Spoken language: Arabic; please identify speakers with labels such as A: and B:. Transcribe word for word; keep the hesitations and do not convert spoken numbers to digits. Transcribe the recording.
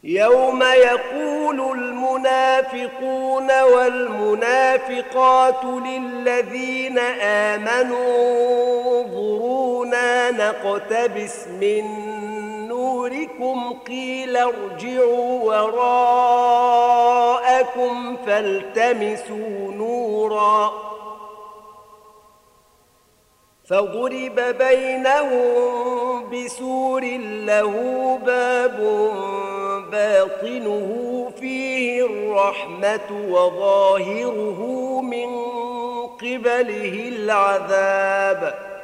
A: يوم يقول المنافقون والمنافقات للذين آمنوا انظرونا نقتبس من نوركم قيل ارجعوا وراءكم فالتمسوا نورا فضرب بينهم بسور له باب باطنه فيه الرحمة وظاهره من قبله العذاب